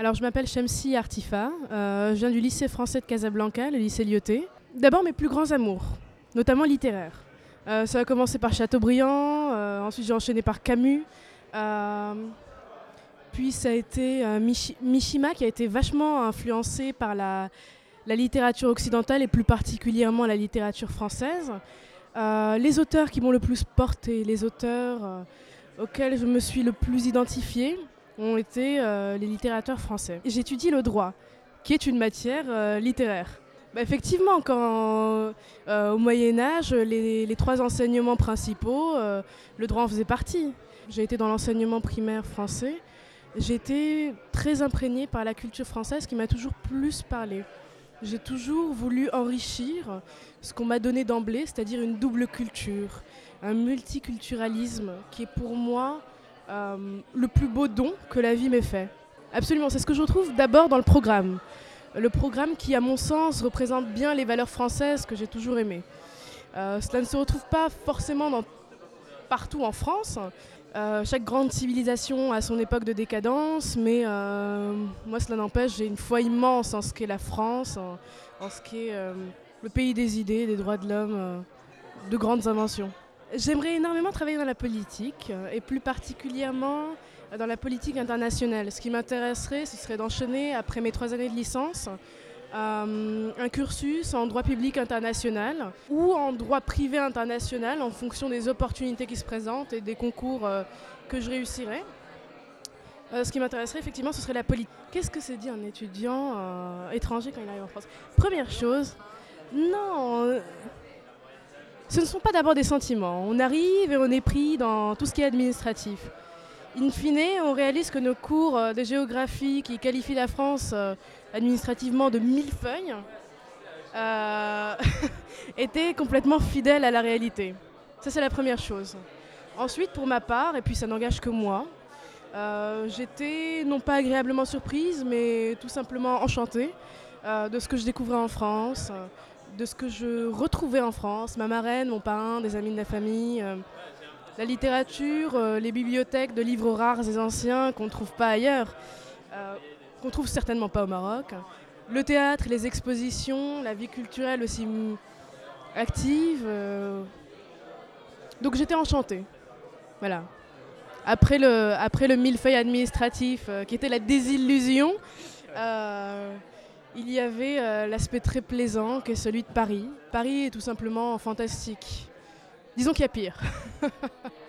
Alors, je m'appelle Shamsi Artifa, je viens du lycée français de Casablanca, le lycée Lyoté. D'abord, mes plus grands amours, notamment littéraires. Ça a commencé par Chateaubriand, ensuite j'ai enchaîné par Camus, euh, puis ça a été Mishima qui a été vachement influencé par la littérature occidentale et plus particulièrement la littérature française. Les auteurs qui m'ont le plus porté, les auteurs auxquels je me suis le plus identifiée, ont été les littérateurs français. J'étudie le droit, qui est une matière littéraire. Effectivement, au Moyen-Âge, les trois enseignements principaux, le droit en faisait partie. J'ai été dans l'enseignement primaire français. J'ai été très imprégnée par la culture française qui m'a toujours plus parlé. J'ai toujours voulu enrichir ce qu'on m'a donné d'emblée, c'est-à-dire une double culture, un multiculturalisme qui est pour moi le plus beau don que la vie m'ait fait. Absolument, c'est ce que je retrouve d'abord dans le programme. Le programme qui, à mon sens, représente bien les valeurs françaises que j'ai toujours aimées. Cela ne se retrouve pas forcément partout en France. Chaque grande civilisation a son époque de décadence, mais moi, cela n'empêche, j'ai une foi immense en ce qu'est la France, en ce qu'est le pays des idées, des droits de l'homme, de grandes inventions. J'aimerais énormément travailler dans la politique, et plus particulièrement dans la politique internationale. Ce qui m'intéresserait, ce serait d'enchaîner, après mes 3 années de licence, un cursus en droit public international ou en droit privé international en fonction des opportunités qui se présentent et des concours que je réussirais. Ce qui m'intéresserait effectivement, ce serait la politique. Qu'est-ce que c'est dit un étudiant étranger quand il arrive en France? Première chose, non, ce ne sont pas d'abord des sentiments. On arrive et on est pris dans tout ce qui est administratif. In fine, on réalise que nos cours de géographie qui qualifient la France administrativement de millefeuille étaient complètement fidèles à la réalité. Ça, c'est la première chose. Ensuite, pour ma part, et puis ça n'engage que moi, j'étais non pas agréablement surprise, mais tout simplement enchantée de ce que je découvrais en France, de ce que je retrouvais en France, ma marraine, mon parrain, des amis de la famille, la littérature, les bibliothèques de livres rares et anciens qu'on ne trouve pas ailleurs, qu'on ne trouve certainement pas au Maroc, le théâtre, les expositions, la vie culturelle aussi active. Donc j'étais enchantée. Voilà. Après le millefeuille administratif qui était la désillusion, il y avait l'aspect très plaisant qui est celui de Paris. Paris est tout simplement fantastique. Disons qu'il y a pire.